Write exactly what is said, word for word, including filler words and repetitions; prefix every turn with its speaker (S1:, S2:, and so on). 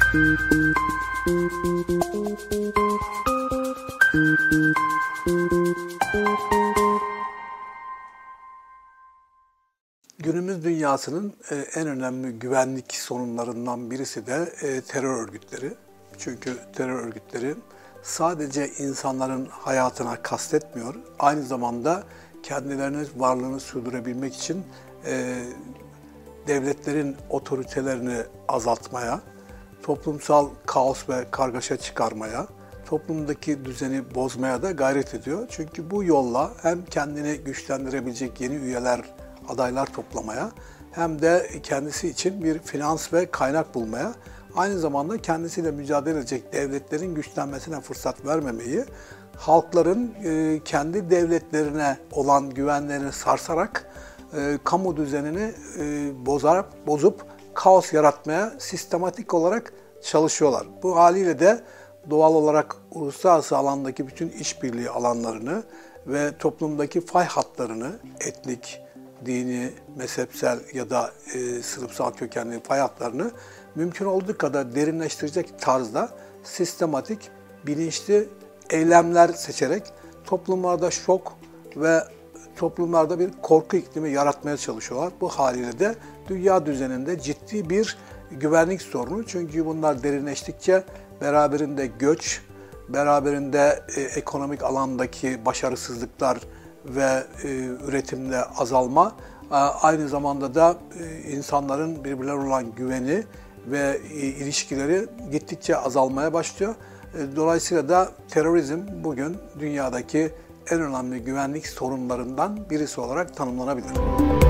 S1: Günümüz dünyasının en önemli güvenlik sorunlarından birisi de terör örgütleri. Çünkü terör örgütleri sadece insanların hayatına kastetmiyor, aynı zamanda kendilerinin varlığını sürdürebilmek için devletlerin otoritelerini azaltmaya, toplumsal kaos ve kargaşa çıkarmaya, toplumdaki düzeni bozmaya da gayret ediyor. Çünkü bu yolla hem kendini güçlendirebilecek yeni üyeler, adaylar toplamaya hem de kendisi için bir finans ve kaynak bulmaya, aynı zamanda kendisiyle mücadele edecek devletlerin güçlenmesine fırsat vermemeyi, halkların kendi devletlerine olan güvenlerini sarsarak kamu düzenini bozar, bozup kaos yaratmaya sistematik olarak çalışıyorlar. Bu haliyle de doğal olarak uluslararası alandaki bütün işbirliği alanlarını ve toplumdaki fay hatlarını, etnik, dini, mezhepsel ya da e, sınıfsal kökenli fay hatlarını mümkün olduğu kadar derinleştirecek tarzda sistematik, bilinçli eylemler seçerek toplumlarda şok ve toplumlarda bir korku iklimi yaratmaya çalışıyorlar. Bu haliyle de dünya düzeninde ciddi bir güvenlik sorunu. Çünkü bunlar derinleştikçe beraberinde göç, beraberinde e, ekonomik alandaki başarısızlıklar ve e, üretimde azalma, e, aynı zamanda da e, insanların birbirlerine olan güveni ve e, ilişkileri gittikçe azalmaya başlıyor. E, dolayısıyla da terörizm bugün dünyadaki en önemli güvenlik sorunlarından birisi olarak tanımlanabilir.